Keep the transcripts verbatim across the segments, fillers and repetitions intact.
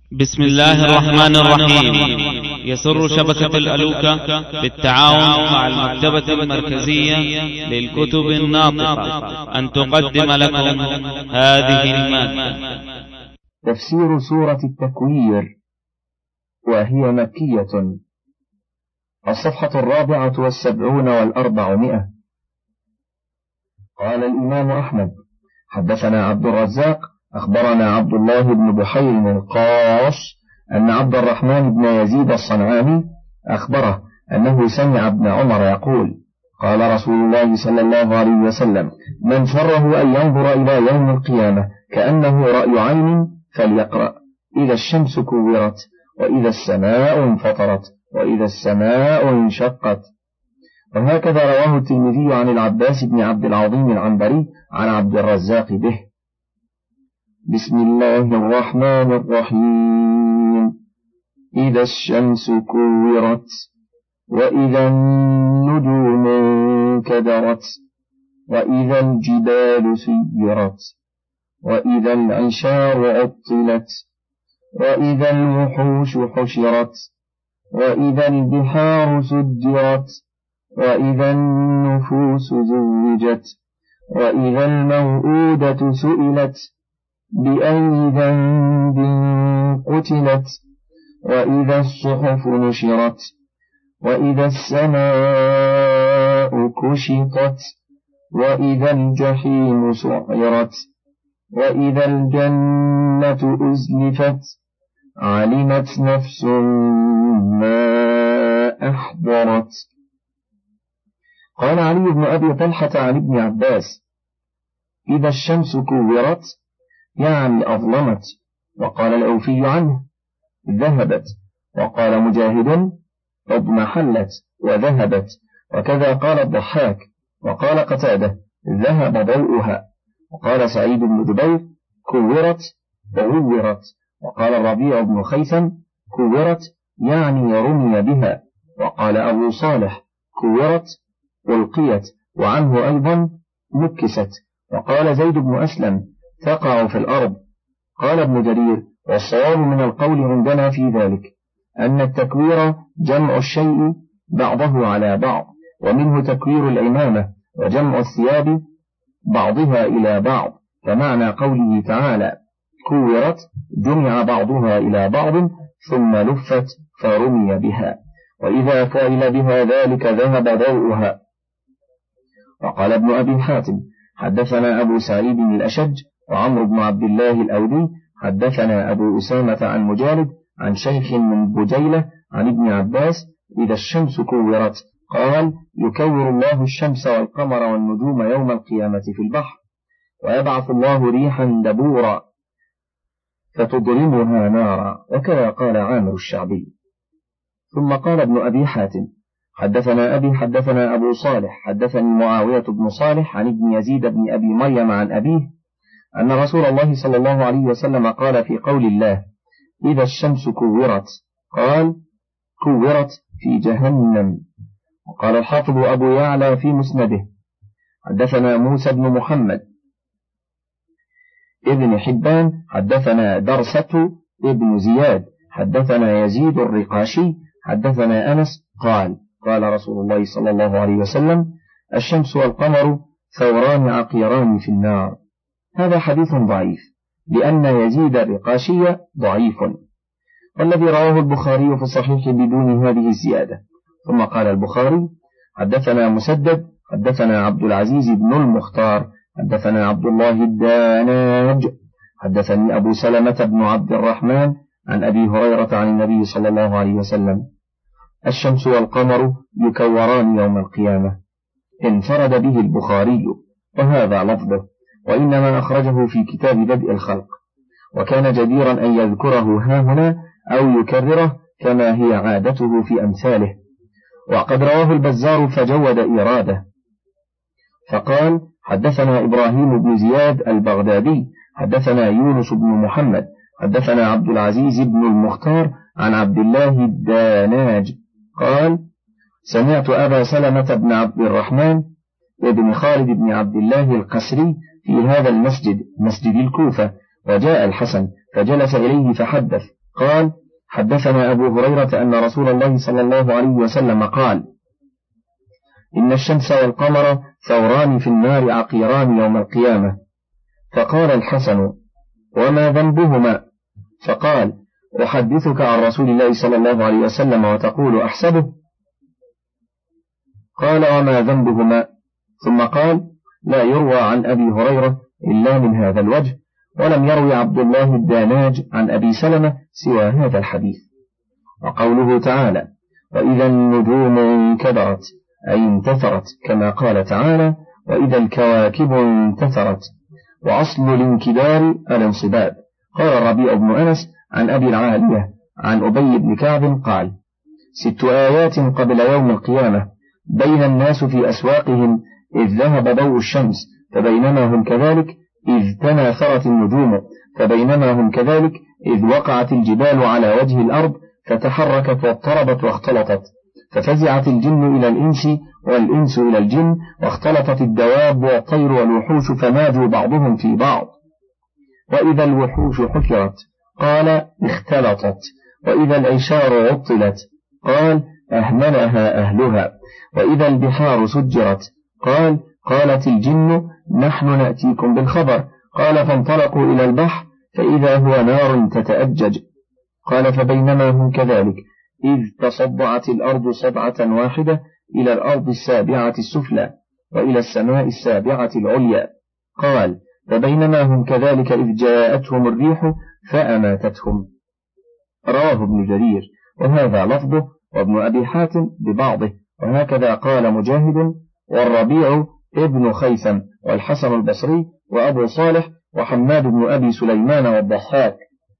بسم الله الرحمن الرحيم. يسر شبكة الألوكة بالتعاون مع المكتبة المركزية للكتب الناطقة أن تقدم لكم هذه المادة. تفسير سورة التكوير، وهي مكية. الصفحة الرابعة والسبعون والأربعمائة. قال الإمام أحمد: حدثنا عبد الرزاق أخبرنا عبد الله بن بحير القاص أن عبد الرحمن بن يزيد الصنعاني أخبره أنه سمع ابن عمر يقول: قال رسول الله صلى الله عليه وسلم: من سره أن ينظر إلى يوم القيامة كأنه رأي عين فليقرأ: إذا الشمس كورت، وإذا السماء انفطرت، وإذا السماء انشقت. وهكذا رواه الترمذي عن العباس بن عبد العظيم العنبري عن عبد الرزاق به. بسم الله الرحمن الرحيم. إذا الشمس كورت، وإذا النجوم انكدرت، وإذا الجبال سيرت، وإذا العشار عطلت، وإذا الوحوش حشرت، وإذا البحار سجرت، وإذا النفوس زوجت، وإذا الموءودة سئلت بأي ذنب قتلت، وإذا الصحف نشرت، وإذا السماء كشطت، وإذا الجحيم سعرت، وإذا الجنة أزلفت، علمت نفس ما أحضرت. قال علي بن أبي طلحة عن ابن عباس: إذا الشمس كورت يعني أظلمت. وقال الأوفي عنه: ذهبت. وقال مجاهد: اضمحلت وذهبت. وكذا قال الضحاك. وقال قتادة: ذهب ضوءها. وقال سعيد بن جبير: كورت وغورت. وقال الربيع بن خيثم: كورت يعني رمي بها. وقال أبو صالح: كورت ألقيت. وعنه أيضا: مكست. وقال زيد بن أسلم: تقع في الأرض. قال ابن جرير: والصواب من القول عندنا في ذلك أن التكوير جمع الشيء بعضه على بعض، ومنه تكوير العمامة وجمع الثياب بعضها إلى بعض، فمعنى قوله تعالى: كورت جمع بعضها إلى بعض ثم لفت فرمي بها، وإذا فعل بها ذلك ذهب ضوءها. وقال ابن أبي حاتم: حدثنا أبو سعيد الأشج وعمرو بن عبد الله الأودي حدثنا أبو أسامة عن مجالد عن شيخ من بجيلة عن ابن عباس: إذا الشمس كورت، قال: يكور الله الشمس والقمر والنجوم يوم القيامة في البحر، ويبعث الله ريحا دبورا فتضرمها نارا. وكذا قال عامر الشعبي. ثم قال ابن أبي حاتم: حدثنا أبي حدثنا أبو صالح حدثني معاوية بن صالح عن ابن يزيد بن أبي مريم عن أبيه أن رسول الله صلى الله عليه وسلم قال في قول الله: إذا الشمس كورت، قال: كورت في جهنم. وقال الحافظ أبو يعلى في مسنده: حدثنا موسى بن محمد ابن حبان حدثنا درسة ابن زياد حدثنا يزيد الرقاشي حدثنا أنس قال: قال رسول الله صلى الله عليه وسلم: الشمس والقمر ثوران عقيران في النار. هذا حديث ضعيف، لأن يزيد الرقاشي ضعيف، والذي رواه البخاري في الصحيح بدون هذه الزيادة. ثم قال البخاري: حدثنا مسدد حدثنا عبد العزيز بن المختار حدثنا عبد الله الداناج حدثني أبو سلمة بن عبد الرحمن عن أبي هريرة عن النبي صلى الله عليه وسلم: الشمس والقمر يكوران يوم القيامة. انفرد به البخاري، وهذا لفظه، وإنما أخرجه في كتاب بدء الخلق، وكان جديرا أن يذكره هاهنا أو يكرره كما هي عادته في أمثاله. وقد رواه البزار فجود إراده، فقال: حدثنا إبراهيم بن زياد البغدادي حدثنا يونس بن محمد حدثنا عبد العزيز بن المختار عن عبد الله الداناج قال: سمعت أبا سلمة بن عبد الرحمن ابن خالد بن عبد الله القسري في هذا المسجد، مسجد الكوفة، وجاء الحسن فجلس إليه فحدث، قال حدثنا أبو هريرة أن رسول الله صلى الله عليه وسلم قال إن الشمس والقمر ثوران في النار عقيران يوم القيامة. فقال الحسن وما ذنبهما؟ فقال أحدثك عن رسول الله صلى الله عليه وسلم وتقول أحسبه؟ قال وما ذنبهما؟ ثم قال لا يروى عن أبي هريرة إلا من هذا الوجه، ولم يروي عبد الله الداناج عن أبي سلمة سوى هذا الحديث. وقوله تعالى وإذا النجوم انكدرت أي انتثرت، كما قال تعالى وإذا الكواكب انتثرت، وأصل الانكدار الانصباب. قال الربيع بن أنس عن أبي العالية عن أبي بن كعب قال ست آيات قبل يوم القيامة بين الناس في أسواقهم إذ ذهب ضوء الشمس فبينما هم كذلك إذ تناثرت النجوم فبينما هم كذلك إذ وقعت الجبال على وجه الأرض فتحركت واضطربت واختلطت ففزعت الجن إلى الإنس والإنس إلى الجن واختلطت الدواب والطير والوحوش فناجوا بعضهم في بعض. وإذا الوحوش حكرت قال اختلطت. وإذا العشار عطلت قال أهملها أهلها. وإذا البحار سجرت قال قالت الجن نحن نأتيكم بالخبر. قال فانطلقوا إلى البحر فإذا هو نار تتأجج. قال فبينما هم كذلك إذ تصدعت الأرض صدعة واحدة إلى الأرض السابعة السفلى وإلى السماء السابعة العليا. قال فبينما هم كذلك إذ جاءتهم الريح فأماتتهم. رواه ابن جرير وهذا لفظه وابن أبي حاتم ببعضه، وهكذا قال مجاهد والربيع ابن خيثم والحسن البصري وأبو صالح وحماد بن أبي سليمان والضحاك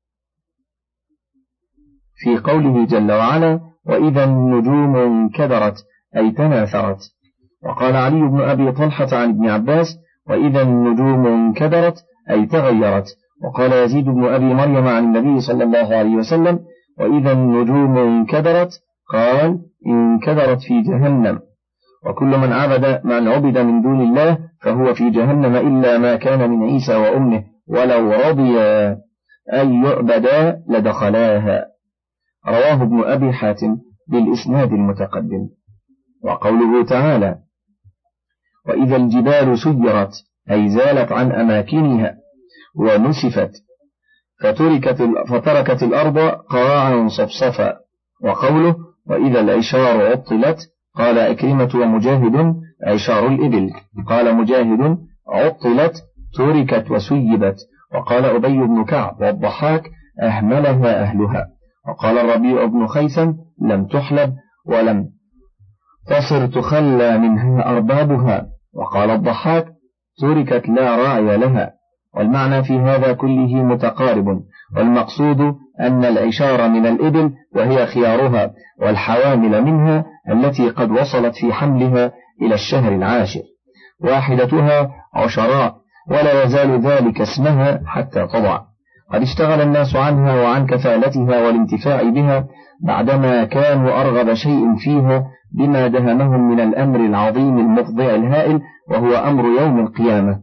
في قوله جل وعلا وإذا النجوم انكدرت أي تناثرت. وقال علي بن أبي طلحة عن ابن عباس وإذا النجوم انكدرت أي تغيرت. وقال يزيد بن أبي مريم عن النبي صلى الله عليه وسلم وإذا النجوم انكدرت قال انكدرت في جهنم. وكل من عبد من عبد من دون الله فهو في جهنم إلا ما كان من عيسى وأمه ولو رضي أن يعبدا لدخلاها. رواه ابن أبي حاتم بالإسناد المتقدم. وقوله تعالى وإذا الجبال سيرت أي زالت عن أماكنها ونسفت فتركت, فتركت الأرض قاعا صفصفا. وقوله وإذا العشار عطلت قال أكرمة ومجاهد عشار الإبل. قال مجاهد عطلت تركت وسيبت. وقال أبي بن كعب والضحاك أهملها أهلها. وقال الربيع بن خيثم لم تحلب ولم تصر تخلى منها أربابها. وقال الضحاك تركت لا راعي لها. والمعنى في هذا كله متقارب، والمقصود أن العشار من الإبل وهي خيارها، والحوامل منها التي قد وصلت في حملها إلى الشهر العاشر، واحدتها عشراء ولا يزال ذلك اسمها حتى تضع. قد اشتغل الناس عنها وعن كفالتها والانتفاع بها بعدما كانوا أرغب شيء فيها بما دهمهم من الأمر العظيم المفضع الهائل وهو أمر يوم القيامة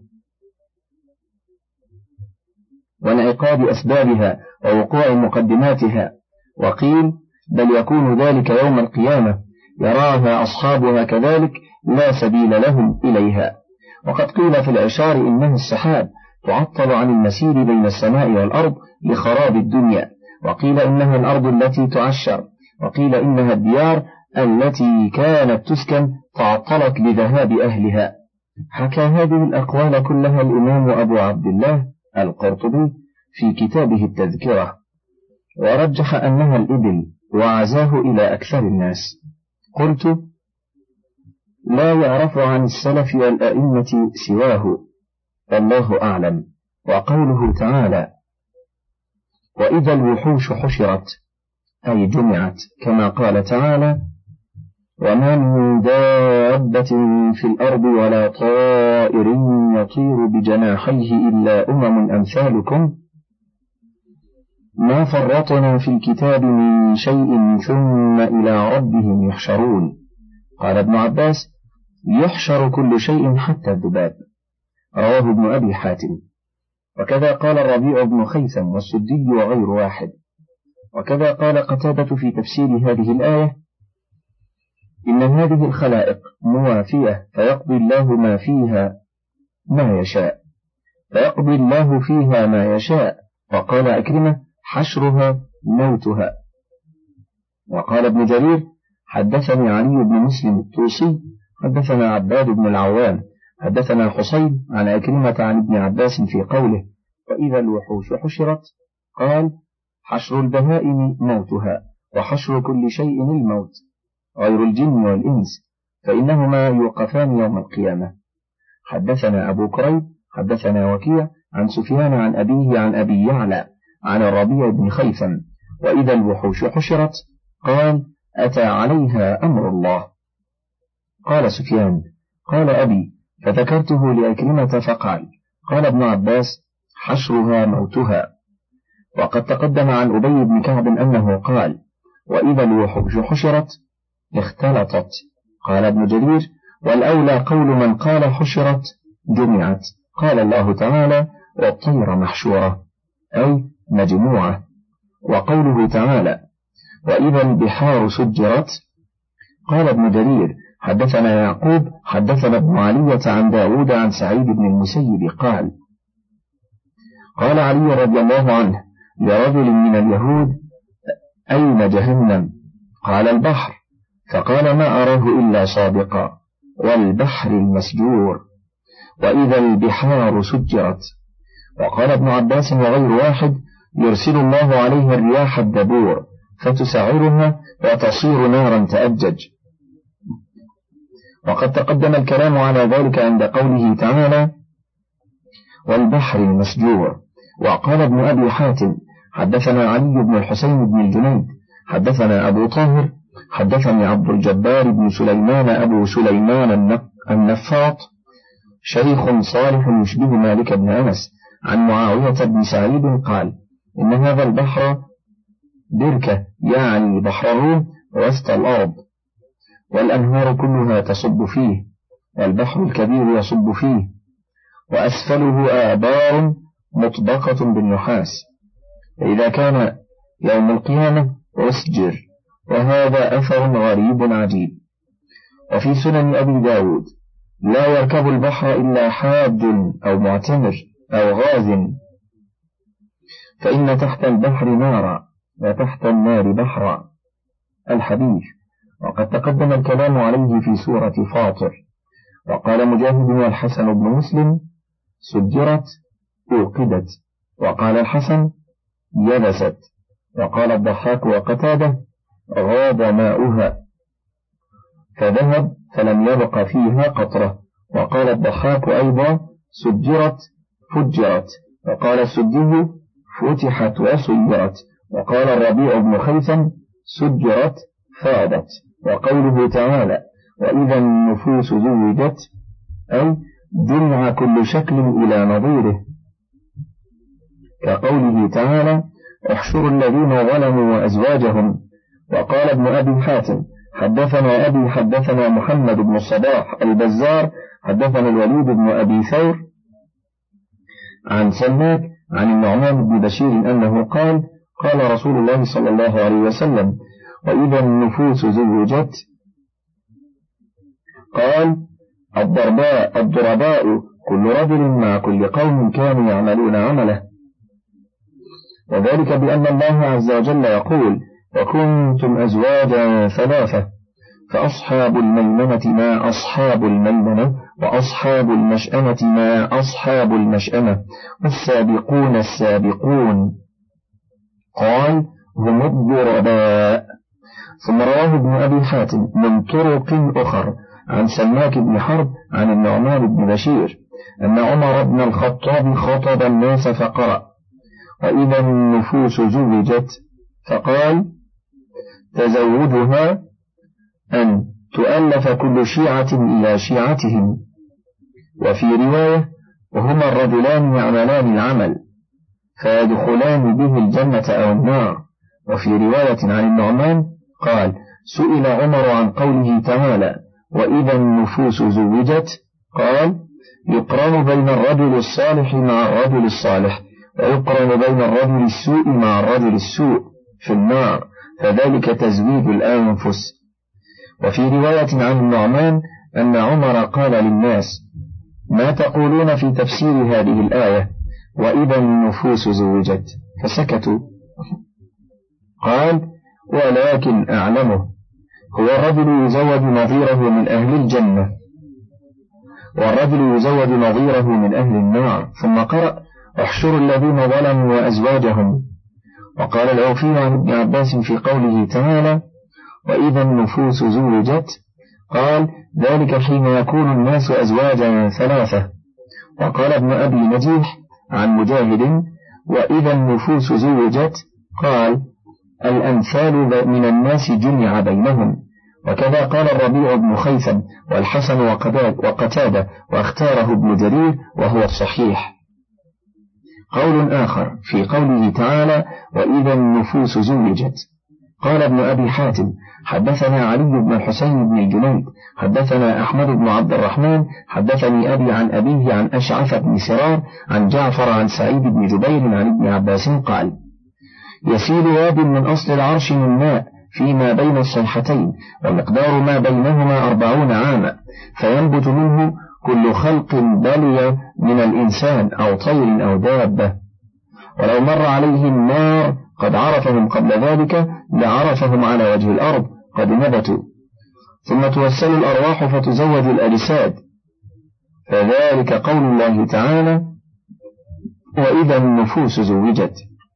وانعقاد أسبابها ووقوع مقدماتها. وقيل بل يكون ذلك يوم القيامة يراها أصحابها كذلك لا سبيل لهم إليها. وقد قيل في العشار إنه السحاب تعطل عن المسير بين السماء والأرض لخراب الدنيا. وقيل إنها الأرض التي تعشر. وقيل إنها الديار التي كانت تسكن تعطلت لذهاب أهلها. حكى هذه الأقوال كلها الإمام أبو عبد الله القرطبي في كتابه التذكرة، ورجح أنها الإبل وعزاه إلى أكثر الناس. قلت لا يعرف عن السلف والأئمة سواه والله أعلم. وقوله تعالى وإذا الوحوش حشرت أي جمعت، كما قال تعالى وما من دابة في الأرض ولا طائر يطير بجناحيه إلا أمم أمثالكم ما فرطنا في الكتاب من شيء ثم إلى ربهم يحشرون. قال ابن عباس يحشر كل شيء حتى الذباب. رواه ابن أبي حاتم. وكذا قال الربيع بن خيثم والسدي وغير واحد. وكذا قال قتادة في تفسير هذه الآية: إن هذه الخلائق موافية فيقضي الله ما فيها ما يشاء فيقضي الله فيها ما يشاء. وقال أكرمة: حشرها موتها. وقال ابن جرير: حدثني علي بن مسلم الطوسي حدثنا عباد بن العوام حدثنا حسين عن أكرمة عن ابن عباس في قوله: وإذا الوحوش حشرت، قال: حشر البهائم موتها، وحشر كل شيء الموت، غير الجن والإنس، فإنهما يوقفان يوم القيامة. حدثنا أبو كريب حدثنا وكيع عن سفيان عن أبيه عن أبي يعلى عن الربيع بن خيثم: وإذا الوحوش حشرت، قال: أتى عليها أمر الله. قال سفيان: قال أبي، فذكرته لأكرمة فقال: قال ابن عباس: حشرها موتها. وقد تقدم عن أبي بن كعب أنه قال: وإذا الوحوش حشرت اختلطت. قال ابن جرير: والأولى قول من قال حشرت جمعت. قال الله تعالى: والطير محشورة، أي مجموعة. وقوله تعالى: وإذا البحار سجرت. قال ابن جرير: حدثنا يعقوب حدثنا ابن علية عن داود عن سعيد بن المسيب قال: قال علي رضي الله عنه لرجل من اليهود: أين جهنم؟ قال: البحر. فقال: ما أراه إلا صادقا، والبحر المسجور، وإذا البحار سجرت. وقال ابن عباس وغير واحد: يرسل الله عليها الرياح الدبور فتسعرها وتصير نارا تأجج. وقد تقدم الكلام على ذلك عند قوله تعالى: والبحر المسجور. وقال ابن أبي حاتم: حدثنا علي بن الحسين بن الجنيد حدثنا أبو طاهر حدثني عبد الجبار بن سليمان أبو سليمان النفاط شيخ صالح يشبه مالك بن أنس عن معاوية بن سعيد قال: إن هذا البحر بركة، يعني بحر الروم، وسط الأرض، والأنهار كلها تصب فيه، والبحر الكبير يصب فيه، وأسفله آبار مطبقة بالنحاس، فإذا كان يوم القيامة أسجر. وهذا أثر غريب عجيب. وفي سنن أبي داود: لا يركب البحر إلا حاج أو معتمر أو غاز، فإن تحت البحر نارا وتحت النار بحرا. الحديث. وقد تقدم الكلام عليه في سورة فاطر. وقال مجاهد والحسن بن مسلم: سجرت أوقدت. وقال الحسن: يبست. وقال الضحاك وقتاده: غاب ماؤها فذهب فلم يبق فيها قطرة. وقال الضحاك أيضا: سجرت فجرت. وقال السدي: فتحت وسيرت. وقال الربيع بن خيثم: سجرت فاضت. وقوله تعالى: وإذا النفوس زوجت، أي جمع كل شكل إلى نظيره، كقوله تعالى: احشروا الذين ظلموا وأزواجهم. وقال ابن أبي حاتم: حدثنا أبي حدثنا محمد بن الصباح البزار حدثنا الوليد بن أبي ثور عن سماك عن النعمان بن بشير أنه قال: قال رسول الله صلى الله عليه وسلم: وإذا النفوس زوجت، قال: الضرباء الضرباء كل رجل مع كل قوم كانوا يعملون عمله. وذلك بأن الله عز وجل يقول: وكنتم أزواجا ثلاثة، فأصحاب الميمنة ما أصحاب الميمنة، وأصحاب المشأمة ما أصحاب المشأمة، والسابقون السابقون، قال: هم الضرباء. ثم رواه ابن أبي حاتم من طرق أخر عن سماك بن حرب عن النعمان بن بشير أن عمر بن الخطاب خطب الناس فقرأ: وإذا النفوس زوجت، فقال: تزوجها أن تؤلف كل شيعة إلى شيعتهم. وفي رواية: وهما الرجلان يعملان العمل فيدخلان به الجنة أو النار. وفي رواية عن النعمان قال: سئل عمر عن قوله تعالى: وإذا النفوس زوجت، قال: يقرن بين الرجل الصالح مع الرجل الصالح، ويقرن بين الرجل السوء مع الرجل السوء. في النار، فذلك تزويد الأنفس. وفي رواية عن النعمان أن عمر قال للناس: ما تقولون في تفسير هذه الآية وإذا النفوس زوجت؟ فسكتوا. قال: ولكن أعلمه، هو الرجل يزوج نظيره من أهل الجنة، والرجل يزوج نظيره من أهل النار. ثم قرأ: احشروا الذين ظلموا وأزواجهم. وقال الأوفي عن ابن عباس في قوله تعالى: وإذا النفوس زوجت، قال: ذلك حين يكون الناس أزواجا ثلاثة. وقال ابن أبي نجيح عن مجاهد: وإذا النفوس زوجت، قال: الأمثال من الناس جمع بينهم. وكذا قال الربيع بن خيثم والحسن وقتادة، واختاره ابن جرير وهو الصحيح. قول آخر في قوله تعالى: وإذا النفوس زوجت، قال ابن أبي حاتم: حدثنا علي بن الحسين بن الجنيد حدثنا أحمد بن عبد الرحمن حدثني أبي عن أبيه عن أشعث بن سرار عن جعفر عن سعيد بن جبير عن ابن عباس قال: يسيل واد من أصل العرش من ماء فيما بين الصيحتين، ومقدار ما بينهما أربعون عاما، فينبت منه كل خلق بلي من الإنسان أو طير أو دابة. ولو مر عليهم نار قد عرفهم قبل ذلك لعرفهم على وجه الأرض قد نبتوا. ثم توسل الأرواح فتزوج الأجساد، فذلك قول الله تعالى: وإذا النفوس زوجت.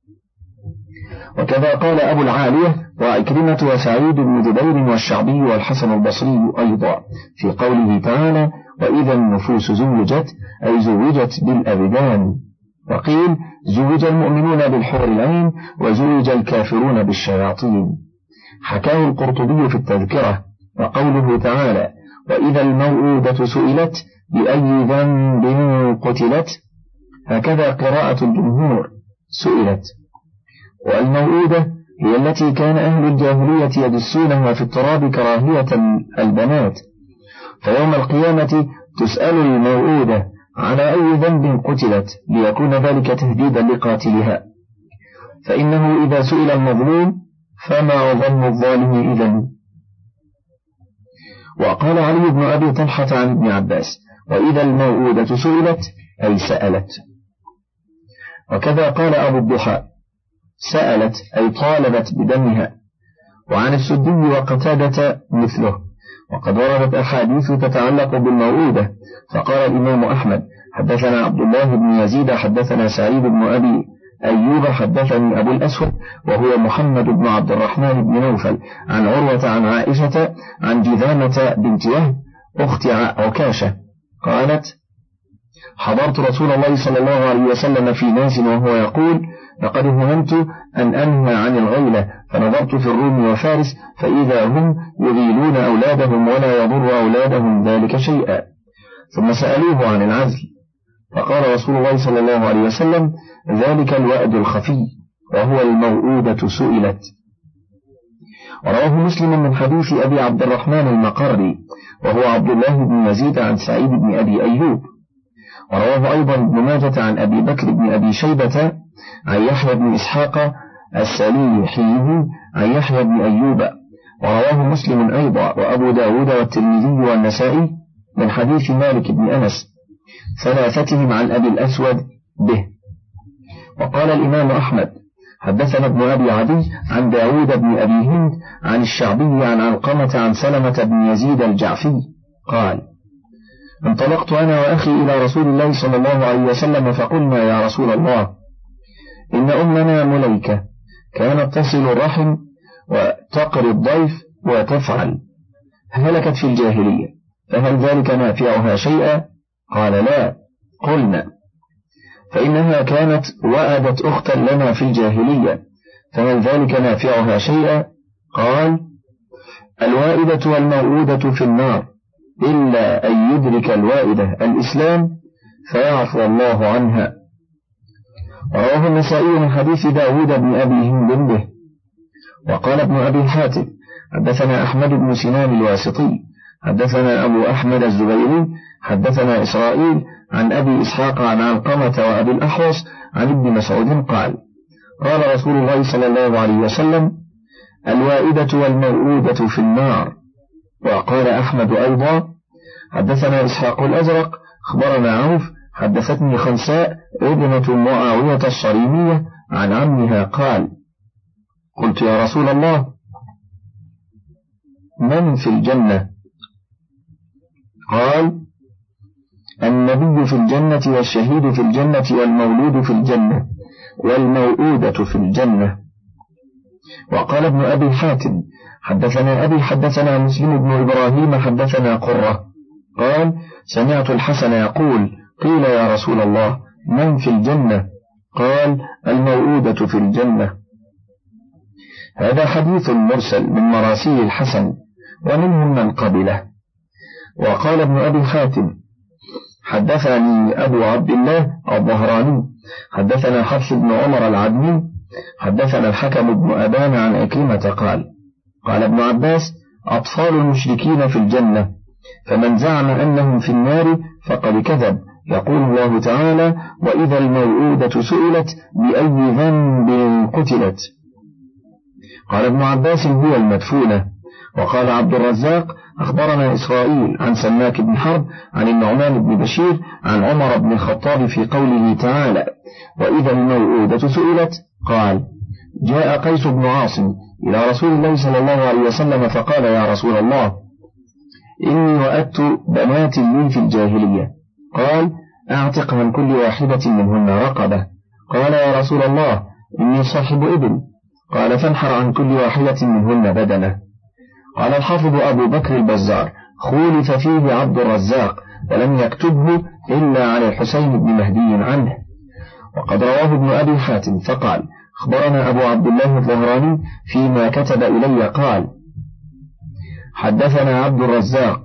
وكذا قال أبو العالية وعكرمة وسعيد بن جبير والشعبي والحسن البصري أيضا في قوله تعالى: وإذا النفوس زوجت، أي زوجت بالأبدان. وقيل: زوج المؤمنون بالحور العين، وزوج الكافرون بالشياطين. حكاه القرطبي في التذكرة. وقوله تعالى: وإذا الموءودة سئلت بأي ذنب قتلت، هكذا قراءة الجمهور: سئلت. والموءودة هي التي كان أهل الجاهلية يدسونها في التراب كراهية البنات، فيوم القيامة تسأل الموءودة على أي ذنب قتلت، ليكون ذلك تهديدا لقاتلها، فإنه إذا سئل المظلوم فما ظن الظالم إذن. وقال علي بن أبي طلحة عن ابن عباس: وإذا الموءودة سئلت، أي سألت. وكذا قال أبو الضحى: سألت، أي طالبت بدمها. وعن السدي وقتادة مثله. وقد وردت أحاديث تتعلق بالموءودة، فقال الإمام أحمد: حدثنا عبد الله بن يزيد حدثنا سعيد بن أبي أيوب حدثني أبو الأسود وهو محمد بن عبد الرحمن بن نوفل عن عروة عن عائشة عن جذامة بنت وهب أخت عكاشة قالت: حضرت رسول الله صلى الله عليه وسلم في ناس وهو يقول: لقد هممت أن أنهى عن الغيلة، فنظرت في الروم وفارس فإذا هم يغيلون أولادهم ولا يضر أولادهم ذلك شيئا. ثم سألوه عن العزل، فقال رسول الله صلى الله عليه وسلم: ذلك الوأد الخفي، وهو الموءودة سئلت. ورواه مسلم من حديث أبي عبد الرحمن المقري وهو عبد الله بن يزيد عن سعيد بن أبي أيوب. ورواه أيضا ابن ماجة عن أبي بكر بن أبي شيبة عن يحيى بن إسحاق السليحي عن يحيى بن أيوب. ورواه مسلم أيضا وأبو داود والترمذي والنسائي من حديث مالك بن أنس ثلاثتهم عن أبي الأسود به. وقال الإمام أحمد: حدثنا ابن أبي عدي عن داود بن أبي هند عن الشعبي عن علقمة عن سلمة بن يزيد الجعفي قال: انطلقت أنا وأخي إلى رسول الله صلى الله عليه وسلم فقلنا: يا رسول الله، إن أمنا مليكة كانت تصل الرحم وتقري الضيف وتفعل، هلكت في الجاهلية، فهل ذلك نافعها شيئا؟ قال: لا. قلنا: فإنها كانت وأدت أختا لنا في الجاهلية، فهل ذلك نافعها شيئا؟ قال: الوائدة والموءودة في النار، إلا أن يدرك الوائدة الإسلام فيعفو الله عنها. رواه النسائي من حديث داود بن أبي هند به. وقال ابن أبي حاتم: حدثنا أحمد بن سنان الواسطي حدثنا أبو أحمد الزبيري حدثنا إسرائيل عن أبي إسحاق عن علقمة وأبي الأحوص عن ابن مسعود قال: قال رسول الله صلى الله عليه وسلم: الوائدة والموؤودة في النار. وقال أحمد أيضا: حدثنا إسحاق الأزرق أخبرنا عوف حدثتني خنساء ابنة معاوية الصريمية عن عمها قال: قلت يا رسول الله من في الجنة؟ قال: النبي في الجنة والشهيد في الجنة والمولود في الجنة والموؤودة في الجنة. وقال ابن أبي حاتم: حدثنا أبي حدثنا مسلم بن إبراهيم حدثنا قرة قال: سمعت الحسن يقول: قيل يا رسول الله من في الجنة؟ قال: الموؤودة في الجنة. هذا حديث مرسل من مراسيل الحسن ومنهم من قبله. وقال ابن أبي حاتم: حدثني أبو عبد الله الظهراني حدثنا حفص بن عمر العدني حدثنا الحكم بن أبان عن أكرمة قال: قال ابن عباس: أطفال المشركين في الجنة، فمن زعم أنهم في النار فقد كذب. يقول الله تعالى: وإذا الموءودة سئلت بأي ذنب قتلت. قال ابن عباس: هو المدفونة. وقال عبد الرزاق: أخبرنا إسرائيل عن سماك بن حرب عن النعمان بن بشير عن عمر بن الخطاب في قوله تعالى: وإذا الموءودة سئلت، قال: جاء قيس بن عاصم إلى رسول الله صلى الله عليه وسلم فقال: يا رسول الله، إني وأدت بنات لي في الجاهلية. قال: أعتق من كل واحدة منهن رقبة. قال: يا رسول الله، إني صاحب إبل. قال: فانحر عن كل واحدة منهن بدنة. قال الحافظ أبو بكر البزار: خولف فيه عبد الرزاق ولم يكتبه إلا على الحسين بن مهدي عنه. وقد رواه ابن أبي حاتم فقال: أخبرنا أبو عبد الله الظهراني فيما كتب إلي قال: حدثنا عبد الرزاق،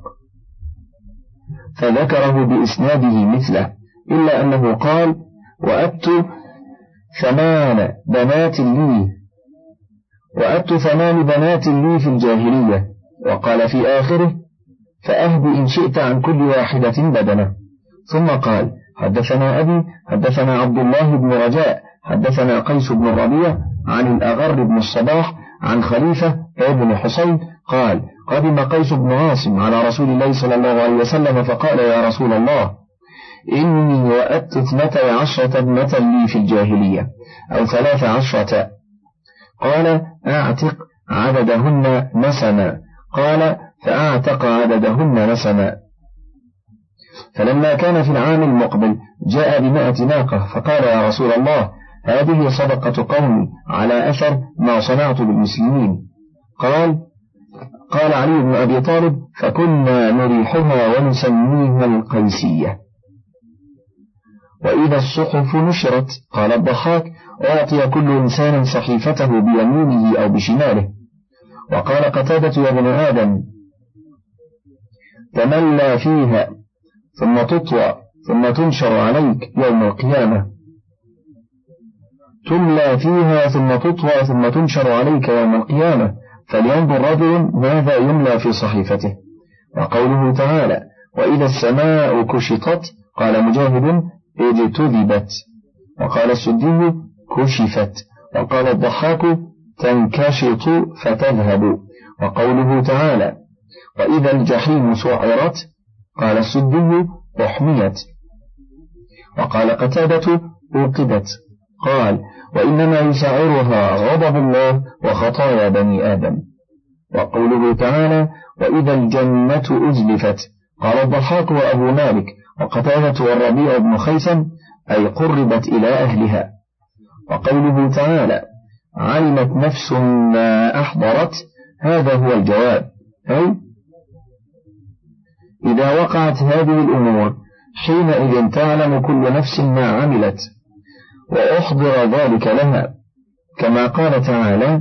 فذكره بإسناده مثله، إلا أنه قال: وأبت ثمان بنات لي وأبت ثمان بنات لي في الجاهلية. وقال في آخره: فأهب إن شئت عن كل واحدة بدنة. ثم قال: حدثنا أبي حدثنا عبد الله بن رجاء حدثنا قيس بن الربيع عن الأغر بن الصباح عن خليفة ابن حسين قال: قدم قيس بن عاصم على رسول الله صلى الله عليه وسلم فقال: يا رسول الله، إني وأدت اثنتي عشرة ابنة لي في الجاهلية أو ثلاث عشرة. قال: أعتق عددهن نسما. قال: فأعتق عددهن نسما. فلما كان في العام المقبل جاء بمائة ناقة فقال: يا رسول الله، هذه صدقة قومي على أثر ما صنعت بالمسلمين. قال قال علي بن أبي طالب: فكنا نريحها ونسميها القيسية. وإذا الصحف نشرت. قال الضحاك: أعطي كل إنسان صحيفته بيمينه أو بشماله. وقال قتادة: يا ابن آدم، تملى فيها ثم تطوى ثم تنشر عليك يوم القيامة. تملى فيها ثم تطوى ثم تنشر عليك يوم القيامة، فلينظر رجل ماذا يملى في صحيفته. وقوله تعالى: وإذا السماء كشطت. قال مجاهد: اجتذبت. وقال السدي: كشفت. وقال الضحاك: تنكشط فتذهب. وقوله تعالى: وإذا الجحيم سعرت. قال السدي: أحميت. وقال قتادة: أوقدت. قال: وإنما يسعرها غضب الله وخطايا بني آدم. وقوله تعالى: وإذا الجنة أزلفت. قال الضحاك وأبو مالك وقتادة والربيع بن خيثم: أي قربت إلى أهلها. وقوله تعالى: علمت نفس ما أحضرت. هذا هو الجواب، أي إذا وقعت هذه الأمور حينئذ تعلم كل نفس ما عملت وأحضر ذلك لها، كما قال تعالى: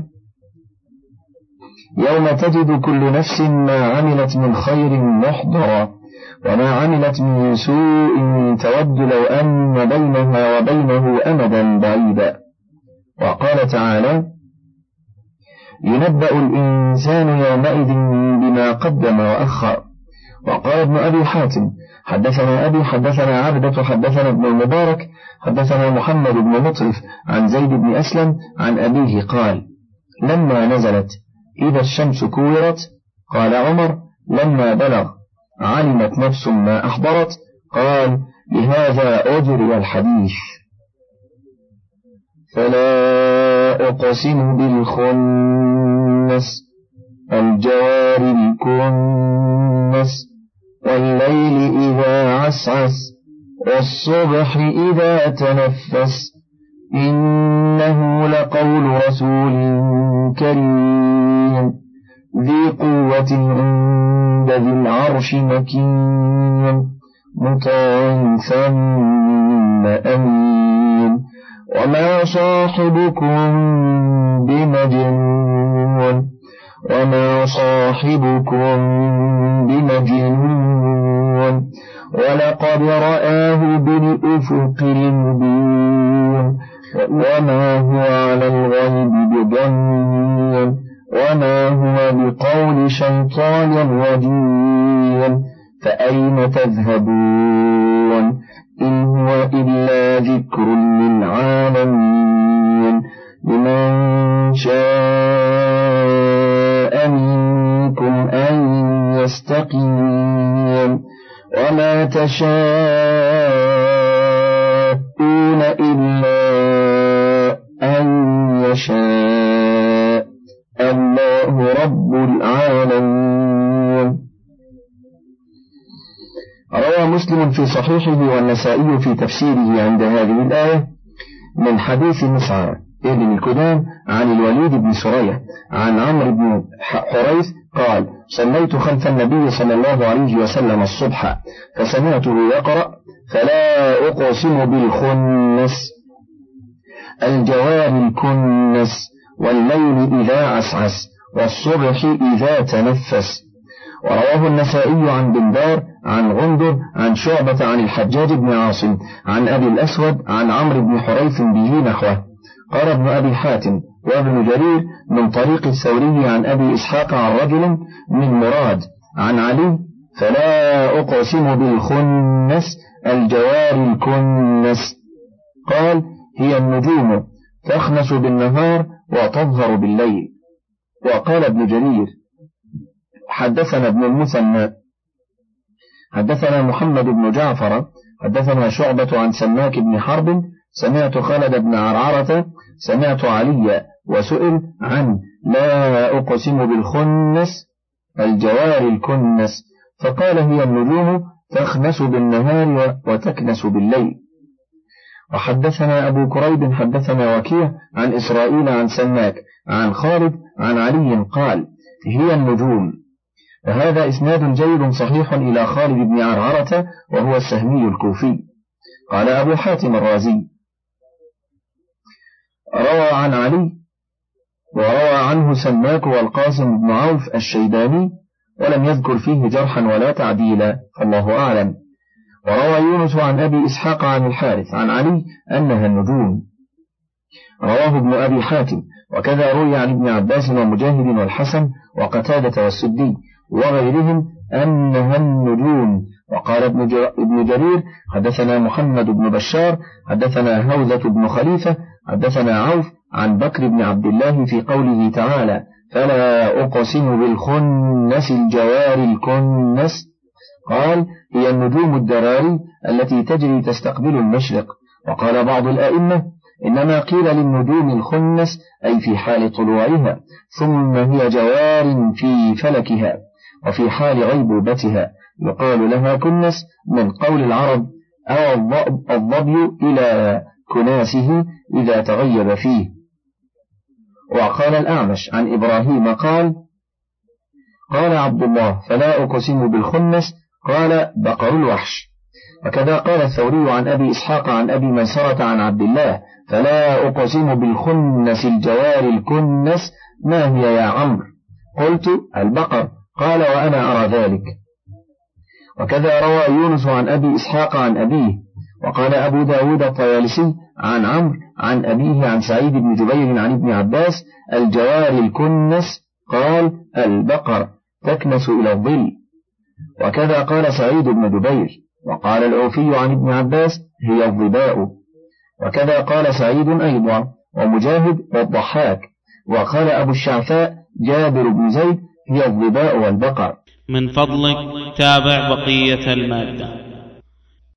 يوم تجد كل نفس ما عملت من خير محضرا وما عملت من سوء تود لو أن بينها وبينه أمدا بعيدا. وقال تعالى: ينبأ الإنسان يومئذ بما قدم وأخر. وقال ابن أبي حاتم حدثنا أبي حدثنا عبدة حدثنا ابن المبارك حدثنا محمد بن مطرف عن زيد بن أسلم عن أبيه قال لما نزلت إذا الشمس كورت قال عمر لما بلغ علمت نفس ما أحضرت قال لهذا أجري الحديث. فلا أقسم بالخنس الجوار الكنس والليل إذا عسعس والصبح إذا تنفس إنه لقول رسول كريم ذي قوة عند ذي العرش مكين مطاع ثم أمين وما صاحبكم بمجنون وما صاحبكم بمجنون ولقد رآه بالأفق المبين وما هو على الغيب بضنين وما هو بقول شيطان رجيم فأين تذهبون إن هو إلا ذكر للعالمين لمن شاء منكم أن يستقيم وما تشاءون إلا أن يشاء الله رب العالمين. روى مسلم في صحيحه والنسائي في تفسيره عند هذه الآية من حديث مسعر ابن الكدام عن الوليد بن سرية عن عمرو بن حريث قال صليت خلف النبي صلى الله عليه وسلم الصبح فسمعته يقرأ فلا أقسم بالخنس الجوار الكنس والليل إذا عسعس والصبح إذا تنفس. ورواه النسائي عن بندار عن غندر عن شعبة عن الحجاج بن عاصم عن أبي الأسود عن عمرو بن حريث به نحوه. قال ابن أبي حاتم وابن جرير من طريق الثوري عن أبي إسحاق عن رجل من مراد عن علي فلا أقسم بالخنس الجوار الكنس قال هي النجوم تخنس بالنهار وتظهر بالليل. وقال ابن جرير حدثنا ابن المثنى حدثنا محمد بن جعفر حدثنا شعبة عن سماك بن حرب سمعت خالد بن عرعرة سمعت علي وسئل عن لا أقسم بالخنس الجوار الكنس فقال هي النجوم تخنس بالنهار وتكنس بالليل. وحدثنا أبو كريب حدثنا وكيع عن إسرائيل عن سماك عن خالد عن علي قال هي النجوم. وهذا إسناد جيد صحيح إلى خالد بن عرعرة وهو السهمي الكوفي. قال أبو حاتم الرازي روى عن علي وروى عنه سماك والقاسم بن عوف الشيباني ولم يذكر فيه جرحا ولا تعديلا فالله أعلم. وروى يونس عن أبي إسحاق عن الحارث عن علي أنها النجوم. رواه ابن أبي حاتم وكذا روي عن ابن عباس ومجاهد والحسن وقتادة والسدي وغيرهم أنها النجوم. وقال ابن جرير حدثنا محمد بن بشار حدثنا هوذة بن خليفة حدثنا عوف عن بكر بن عبد الله في قوله تعالى فلا أقسم بالخنس الجوار الكنس قال هي النجوم الدراري التي تجري تستقبل المشرق. وقال بعض الآئمة إنما قيل للنجوم الخنس أي في حال طلوعها ثم هي جوار في فلكها وفي حال غيبوبتها يقال لها كنس من قول العرب أو الظبي إلى كناسه إذا تغيب فيه. وقال الأعمش عن إبراهيم قال قال عبد الله فلا أقسم بالخنس قال بقر الوحش. وكذا قال الثوري عن أبي إسحاق عن أبي ميسرة عن عبد الله فلا أقسم بالخنس الجوار الكنس ما هي يا عمرو قلت البقر قال وأنا أرى ذلك. وكذا روى يونس عن أبي إسحاق عن أبيه. وقال أبو داود الطيالسي عن عمرو عن أبيه عن سعيد بن جبير عن ابن عباس الجوار الكنس قال البقر تكنس إلى الظل. وكذا قال سعيد بن جبير. وقال الأوفي عن ابن عباس هي الظباء. وكذا قال سعيد أيضا ومجاهد والضحاك. وقال أبو الشعثاء جابر بن زيد هي الظباء والبقر. من فضلك تابع بقية المادة.